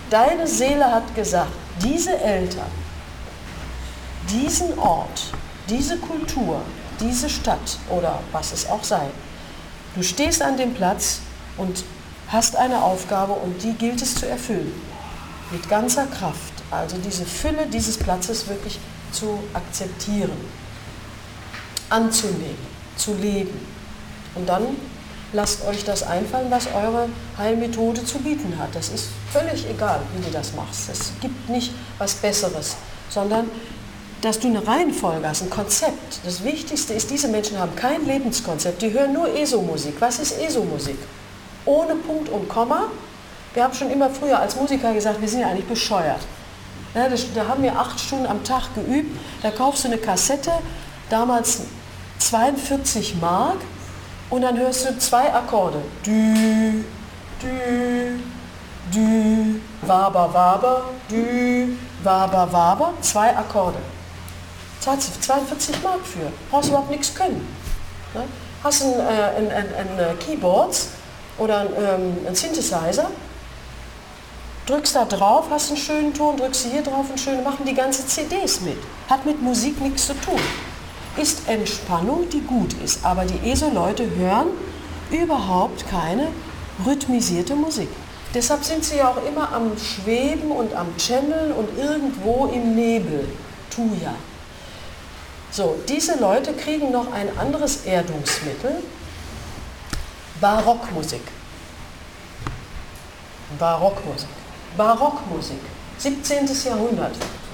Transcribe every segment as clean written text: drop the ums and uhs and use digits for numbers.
deine Seele hat gesagt, diese Eltern, diesen Ort, diese Kultur, diese Stadt oder was es auch sei, du stehst an dem Platz und hast eine Aufgabe und die gilt es zu erfüllen. Mit ganzer Kraft. Also diese Fülle dieses Platzes wirklich zu akzeptieren, anzunehmen, zu leben. Und dann lasst euch das einfallen, was eure Heilmethode zu bieten hat. Das ist völlig egal, wie du das machst. Es gibt nicht was Besseres, sondern dass du eine Reihenfolge hast, ein Konzept. Das Wichtigste ist, diese Menschen haben kein Lebenskonzept, die hören nur ESO-Musik. Was ist ESO-Musik? Ohne Punkt und Komma. Wir haben schon immer früher als Musiker gesagt, wir sind ja eigentlich bescheuert. Ja, da haben wir 8 Stunden am Tag geübt, da kaufst du eine Kassette, damals 42 Mark, und dann hörst du 2 Akkorde. Dü, dü, dü, waber, waber, dü, waber, waber, 2 Akkorde. Zahlst du 42 Mark für, brauchst du überhaupt nichts können. Ne? Hast ein Keyboards oder ein Synthesizer, drückst da drauf, hast einen schönen Ton, drückst hier drauf einen schönen, machen die ganze CDs mit. Hat mit Musik nichts zu tun. Ist Entspannung, die gut ist, aber die ESO-Leute hören überhaupt keine rhythmisierte Musik. Deshalb sind sie ja auch immer am Schweben und am Channeln und irgendwo im Nebel. Tuya. So, diese Leute kriegen noch ein anderes Erdungsmittel, Barockmusik. Barockmusik. Barockmusik, 17. Jahrhundert.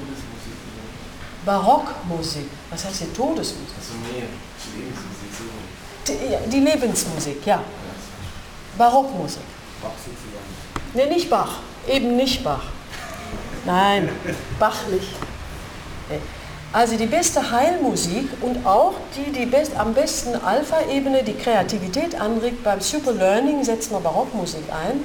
Barockmusik, was heißt die Todesmusik? Also nee, die Lebensmusik. Die Lebensmusik, ja. Barockmusik. Bach sozusagen. Nee, nicht Bach, eben nicht Bach. Nein, bachlich. Nee. Also die beste Heilmusik und auch die am besten Alpha-Ebene die Kreativität anregt, beim Superlearning setzt man Barockmusik ein,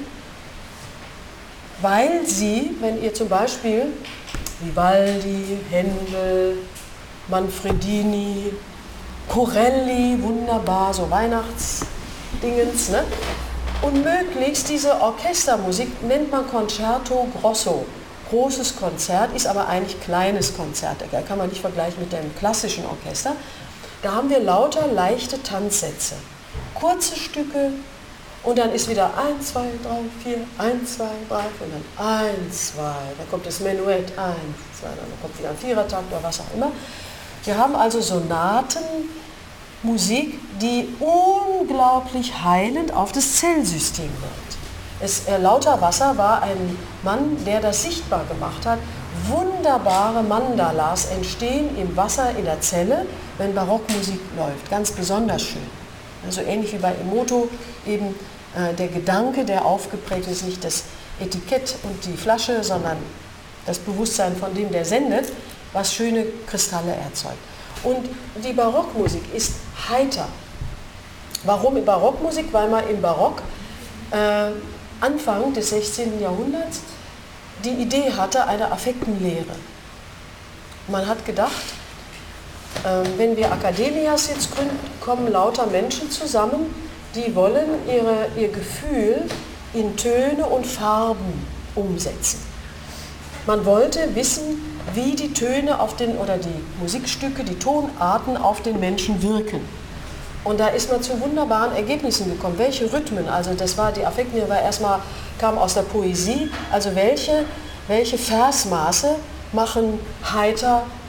weil sie, wenn ihr zum Beispiel Vivaldi, Händel, Manfredini, Corelli, wunderbar, so Weihnachtsdingens, ne? Und möglichst diese Orchestermusik nennt man Concerto Grosso. Großes Konzert, ist aber eigentlich kleines Konzert, da kann man nicht vergleichen mit dem klassischen Orchester. Da haben wir lauter leichte Tanzsätze, kurze Stücke und dann ist wieder 1, 2, 3, 4, 1, 2, 3, und dann 1, 2, dann kommt das Menuett, 1, 2, dann kommt wieder ein Vierertakt oder was auch immer. Wir haben also Sonatenmusik, die unglaublich heilend auf das Zellsystem wirkt. Lauter Wasser war ein Mann, der das sichtbar gemacht hat. Wunderbare Mandalas entstehen im Wasser in der Zelle, wenn Barockmusik läuft. Ganz besonders schön. Also ähnlich wie bei Emoto eben der Gedanke, der aufgeprägt ist, nicht das Etikett und die Flasche, sondern das Bewusstsein von dem, der sendet, was schöne Kristalle erzeugt. Und die Barockmusik ist heiter. Warum Barockmusik? Weil man im Barock Anfang des 16. Jahrhunderts die Idee hatte einer Affektenlehre. Man hat gedacht, wenn wir Akademias jetzt gründen, kommen lauter Menschen zusammen, die wollen ihr Gefühl in Töne und Farben umsetzen. Man wollte wissen, wie die Töne oder die Musikstücke, die Tonarten auf den Menschen wirken. Und da ist man zu wunderbaren Ergebnissen gekommen. Welche Rhythmen, also das war die Affektlehre, kam aus der Poesie, also welche Versmaße machen heiter,